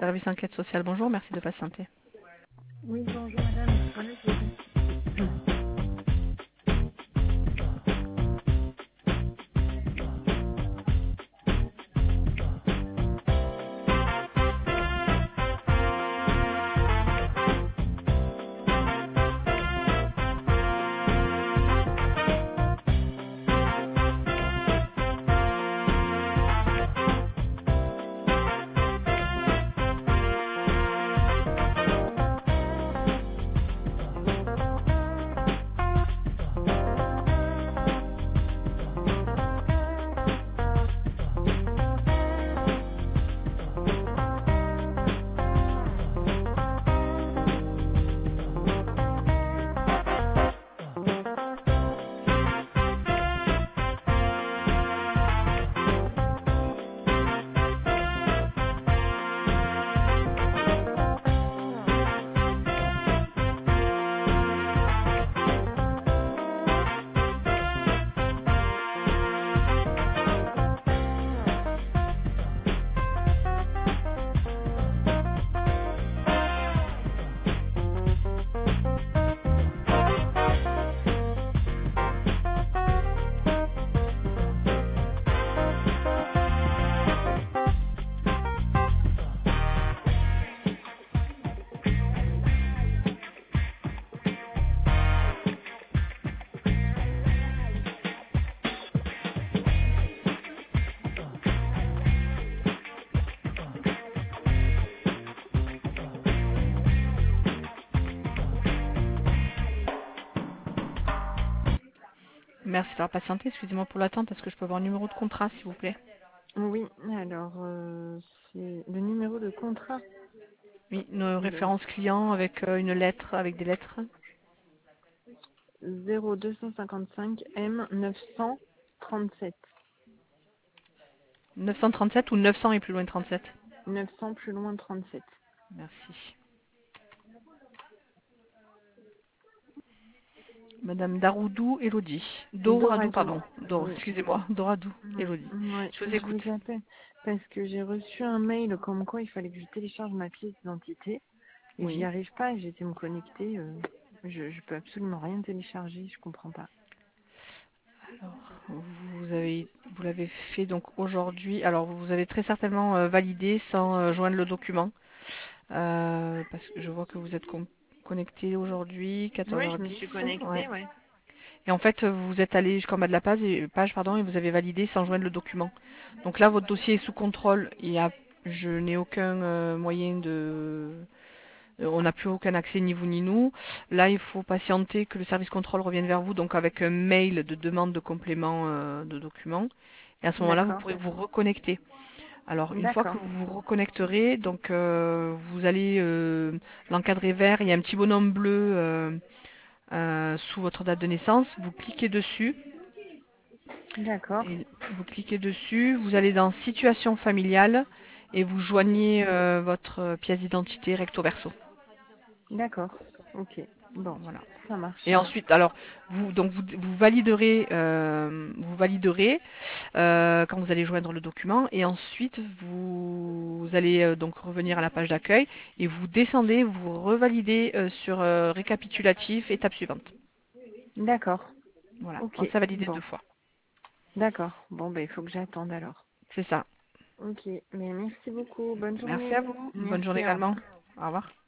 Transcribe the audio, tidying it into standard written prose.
service enquête sociale, bonjour, merci de patienter. Oui, bonjour madame. Voilà, Merci d'avoir patienté, excusez-moi pour l'attente, est-ce que je peux avoir un numéro de contrat s'il vous plaît? oui, alors c'est le numéro de contrat. Oui, une Le référence client avec une lettre, avec des lettres. 0255 M 937. 937 ou 900 et plus loin de 37? 900 plus loin 37. Merci. Madame Daroudou Elodie. Doradou, Doradou. pardon. Oui. Excusez-moi, Doradou Ouais, Elodie. ouais, Je vous je écoute. vous appelle parce que j'ai reçu un mail comme quoi il fallait que je télécharge ma pièce d'identité et j'y Oui. arrive pas, j'ai été me connecter, je peux absolument rien télécharger, je comprends pas. Alors, vous l'avez fait donc aujourd'hui. Alors, vous avez très certainement validé sans joindre le document. Parce que je vois que vous êtes connecté aujourd'hui, Oui, je me 14h10. suis Ouais. connectée, ouais. Et en fait, vous êtes allé jusqu'en bas de la page, pardon, et vous avez validé sans joindre le document. Donc là, votre dossier est sous contrôle. Je n'ai aucun moyen de... on n'a plus aucun accès, ni vous ni nous. Là, il faut patienter que le service contrôle revienne vers vous, donc avec un mail de demande de complément de documents. Et à ce moment-là, vous D'accord, pourrez vous reconnecter. Alors, une fois que d'accord, vous vous reconnecterez, donc vous allez l'encadrer vert, il y a un petit bonhomme bleu sous votre date de naissance. Vous cliquez dessus. d'accord, Et vous cliquez dessus, vous allez dans situation familiale et vous joignez votre pièce d'identité recto verso. d'accord, ok, bon, Voilà. ça marche. Et ensuite, alors, vous validerez, quand vous allez joindre le document, et ensuite vous allez donc revenir à la page d'accueil et vous descendez, vous revalidez sur récapitulatif, étape suivante. D'accord, Voilà, ok, pensez à valider bon, 2 fois. d'accord, bon, ben il faut que j'attende alors. C'est ça. Ok, mais merci beaucoup, bonne Merci à journée. vous. Bonne journée Merci, au revoir. également. Au revoir.